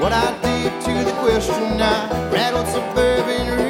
what I did to the question. I rattled suburban